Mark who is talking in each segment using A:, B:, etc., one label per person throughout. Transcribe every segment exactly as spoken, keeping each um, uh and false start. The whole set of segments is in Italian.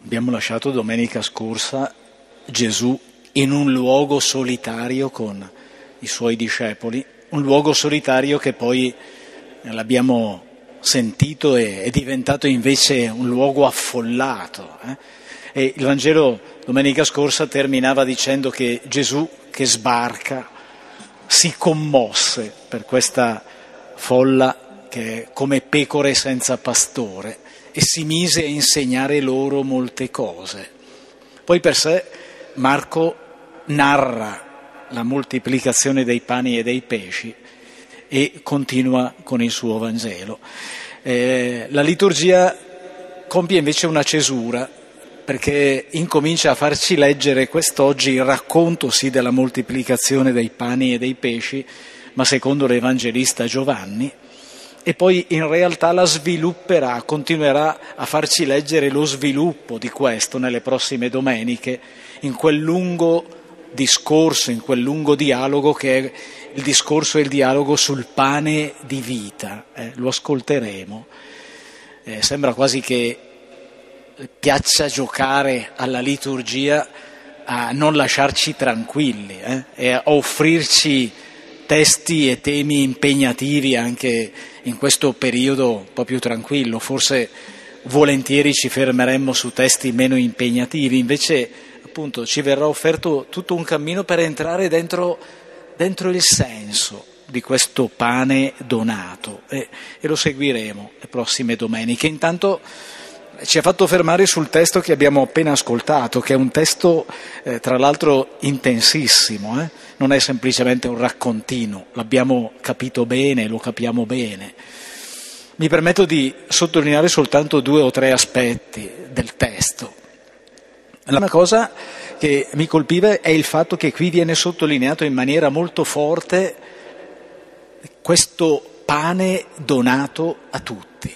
A: Abbiamo lasciato domenica scorsa Gesù in un luogo solitario con i suoi discepoli, un luogo solitario che poi l'abbiamo sentito e è diventato invece un luogo affollato. Eh? E il Vangelo domenica scorsa terminava dicendo che Gesù che sbarca si commosse per questa folla che è come pecore senza pastore e si mise a insegnare loro molte cose. Poi per sé Marco narra la moltiplicazione dei pani e dei pesci e continua con il suo Vangelo. Eh, la liturgia compie invece una cesura, perché incomincia a farci leggere quest'oggi il racconto sì della moltiplicazione dei pani e dei pesci, ma secondo l'Evangelista Giovanni, e poi in realtà la svilupperà, continuerà a farci leggere lo sviluppo di questo nelle prossime domeniche, in quel lungo discorso, in quel lungo dialogo che è il discorso e il dialogo sul pane di vita. Eh, lo ascolteremo. Eh, sembra quasi che piaccia giocare alla liturgia a non lasciarci tranquilli eh, e a offrirci testi e temi impegnativi anche in questo periodo un po' più tranquillo. Forse volentieri ci fermeremmo su testi meno impegnativi, invece appunto ci verrà offerto tutto un cammino per entrare dentro, dentro il senso di questo pane donato e, e lo seguiremo le prossime domeniche. Intanto ci ha fatto fermare sul testo che abbiamo appena ascoltato, che è un testo eh, tra l'altro intensissimo, eh? Non è semplicemente un raccontino, l'abbiamo capito bene, lo capiamo bene. Mi permetto di sottolineare soltanto due o tre aspetti del testo. La prima cosa che mi colpiva è il fatto che qui viene sottolineato in maniera molto forte questo pane donato a tutti.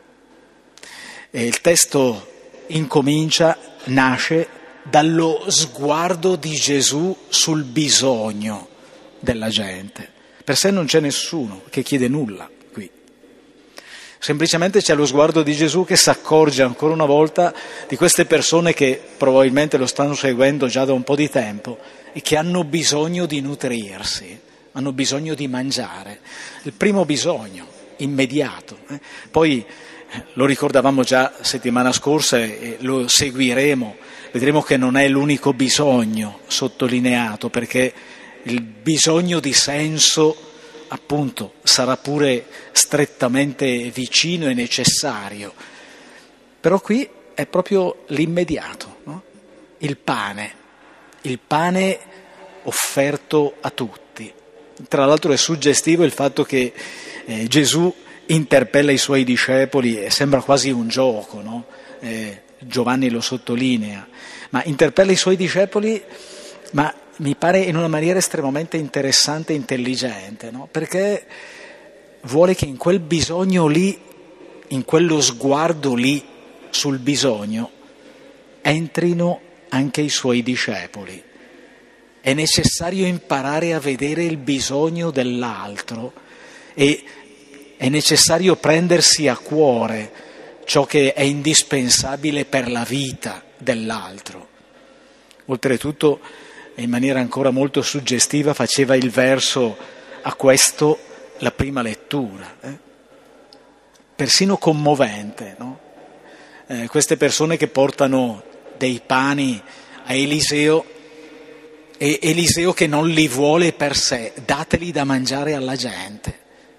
A: E il testo incomincia, nasce dallo sguardo di Gesù sul bisogno della gente. Per sé non c'è nessuno che chiede nulla qui. Semplicemente c'è lo sguardo di Gesù che si accorge ancora una volta di queste persone che probabilmente lo stanno seguendo già da un po' di tempo e che hanno bisogno di nutrirsi, hanno bisogno di mangiare. Il primo bisogno, immediato. Eh? Poi lo ricordavamo già settimana scorsa e lo seguiremo, vedremo che non è l'unico bisogno sottolineato, perché il bisogno di senso appunto sarà pure strettamente vicino e necessario, però qui è proprio l'immediato, no? Il pane, il pane offerto a tutti. Tra l'altro è suggestivo il fatto che eh, Gesù interpella i suoi discepoli e sembra quasi un gioco, no? Eh, Giovanni lo sottolinea, ma interpella i suoi discepoli, ma mi pare in una maniera estremamente interessante e intelligente, no? Perché vuole che in quel bisogno lì, in quello sguardo lì sul bisogno, entrino anche i suoi discepoli. È necessario imparare a vedere il bisogno dell'altro e è necessario prendersi a cuore ciò che è indispensabile per la vita dell'altro. Oltretutto, in maniera ancora molto suggestiva, faceva il verso a questo la prima lettura, eh? Persino commovente, no? Eh, queste persone che portano dei pani a Eliseo e Eliseo che non li vuole per sé, dateli da mangiare alla gente.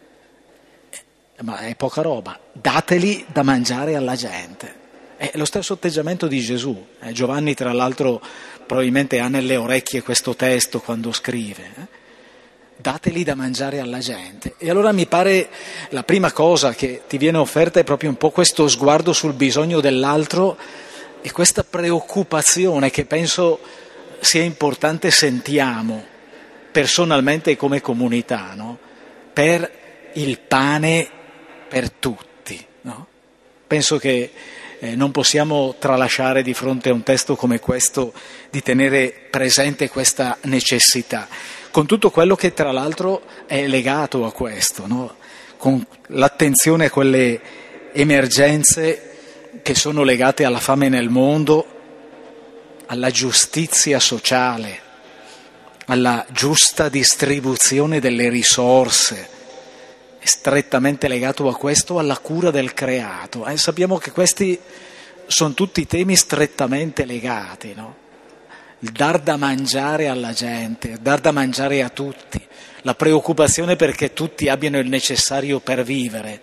A: Ma è poca roba, dateli da mangiare alla gente. È lo stesso atteggiamento di Gesù. Eh, Giovanni, tra l'altro, probabilmente ha nelle orecchie questo testo quando scrive. Eh? Dateli da mangiare alla gente. E allora mi pare la prima cosa che ti viene offerta è proprio un po' questo sguardo sul bisogno dell'altro e questa preoccupazione che penso sia importante sentiamo personalmente e come comunità, no? Per il pane per tutti, no? Penso che eh, non possiamo tralasciare di fronte a un testo come questo di tenere presente questa necessità, con tutto quello che tra l'altro è legato a questo, no? Con l'attenzione a quelle emergenze che sono legate alla fame nel mondo, alla giustizia sociale, alla giusta distribuzione delle risorse, è strettamente legato a questo, alla cura del creato. E sappiamo che questi sono tutti temi strettamente legati, no? Il dar da mangiare alla gente, il dar da mangiare a tutti, la preoccupazione perché tutti abbiano il necessario per vivere,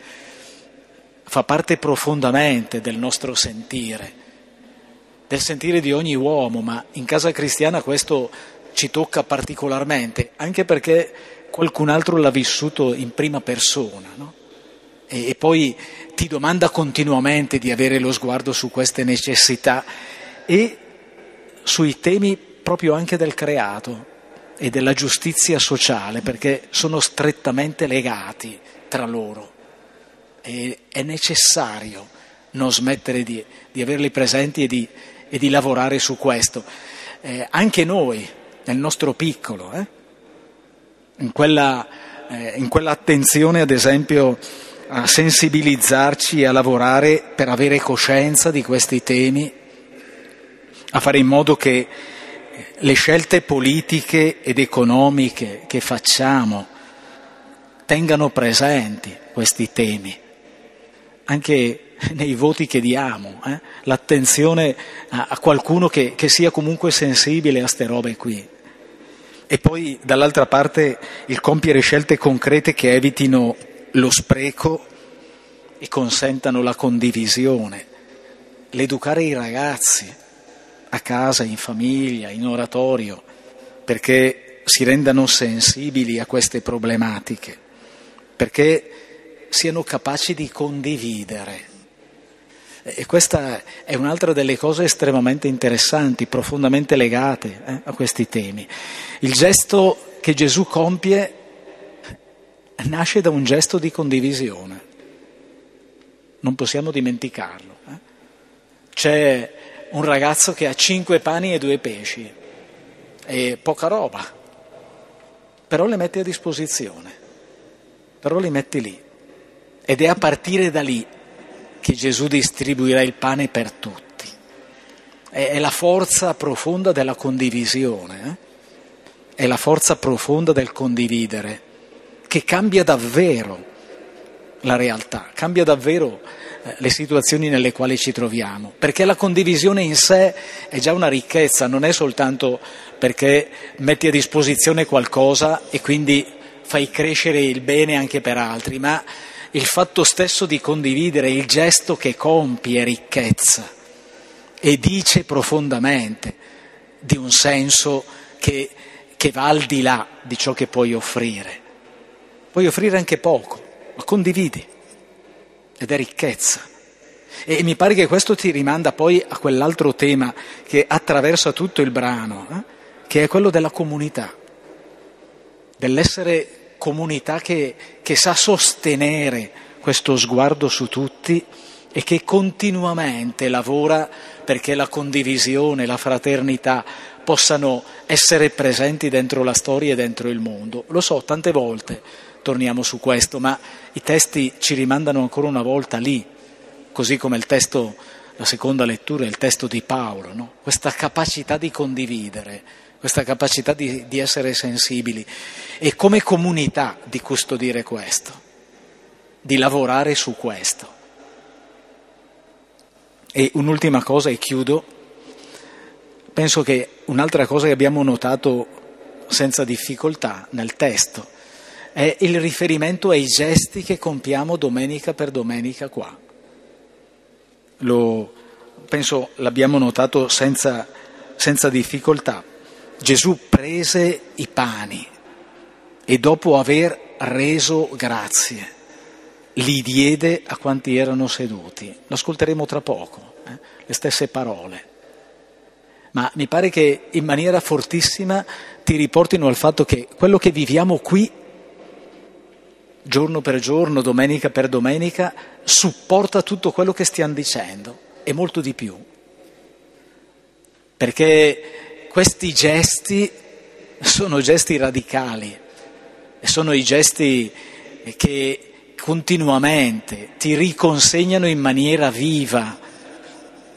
A: fa parte profondamente del nostro sentire, del sentire di ogni uomo, ma in Casa Cristiana questo ci tocca particolarmente, anche perché qualcun altro l'ha vissuto in prima persona, no? E, e poi ti domanda continuamente di avere lo sguardo su queste necessità e sui temi proprio anche del creato e della giustizia sociale, perché sono strettamente legati tra loro. E è necessario non smettere di, di averli presenti e di, e di lavorare su questo. Eh, anche noi, nel nostro piccolo, eh? in quella, eh, in quella attenzione, ad esempio, a sensibilizzarci e a lavorare per avere coscienza di questi temi, a fare in modo che le scelte politiche ed economiche che facciamo tengano presenti questi temi, anche nei voti che diamo, eh? l'attenzione a, a qualcuno che, che sia comunque sensibile a ste robe qui. E poi dall'altra parte il compiere scelte concrete che evitino lo spreco e consentano la condivisione, l'educare i ragazzi a casa, in famiglia, in oratorio, perché si rendano sensibili a queste problematiche, perché siano capaci di condividere. E questa è un'altra delle cose estremamente interessanti, profondamente legate eh, a questi temi. Il gesto che Gesù compie nasce da un gesto di condivisione, non possiamo dimenticarlo. Eh? C'è un ragazzo che ha cinque pani e due pesci, è poca roba, però le mette a disposizione, però li metti lì, ed è a partire da lì che Gesù distribuirà il pane per tutti. È, è la forza profonda della condivisione, eh? È la forza profonda del condividere, che cambia davvero la realtà, cambia davvero eh, le situazioni nelle quali ci troviamo, perché la condivisione in sé è già una ricchezza, non è soltanto perché metti a disposizione qualcosa e quindi fai crescere il bene anche per altri, ma il fatto stesso di condividere, il gesto che compie ricchezza e dice profondamente di un senso che, che va al di là di ciò che puoi offrire. Puoi offrire anche poco, ma condividi, ed è ricchezza. E mi pare che questo ti rimanda poi a quell'altro tema che attraversa tutto il brano, eh? che è quello della comunità, dell'essere comunità che, che sa sostenere questo sguardo su tutti e che continuamente lavora perché la condivisione, la fraternità possano essere presenti dentro la storia e dentro il mondo. Lo so, tante volte torniamo su questo, ma i testi ci rimandano ancora una volta lì, così come il testo, la seconda lettura è il testo di Paolo, no? Questa capacità di condividere, questa capacità di, di essere sensibili e come comunità di custodire questo, di lavorare su questo. E un'ultima cosa e chiudo, penso che un'altra cosa che abbiamo notato senza difficoltà nel testo è il riferimento ai gesti che compiamo domenica per domenica qua. Lo, penso l'abbiamo notato senza, senza difficoltà. Gesù prese i pani e dopo aver reso grazie li diede a quanti erano seduti. Lo ascolteremo tra poco, eh? le stesse parole. Ma mi pare che in maniera fortissima ti riportino al fatto che quello che viviamo qui, giorno per giorno, domenica per domenica, supporta tutto quello che stiamo dicendo e molto di più. Perché questi gesti sono gesti radicali, sono i gesti che continuamente ti riconsegnano in maniera viva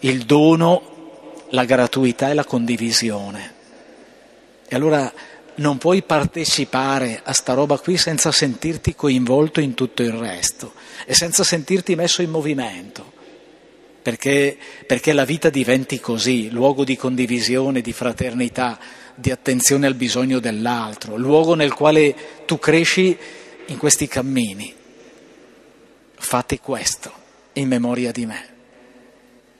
A: il dono, la gratuità e la condivisione. E allora non puoi partecipare a sta roba qui senza sentirti coinvolto in tutto il resto e senza sentirti messo in movimento, perché, perché la vita diventi così, luogo di condivisione, di fraternità, di attenzione al bisogno dell'altro, luogo nel quale tu cresci in questi cammini. Fate questo in memoria di me.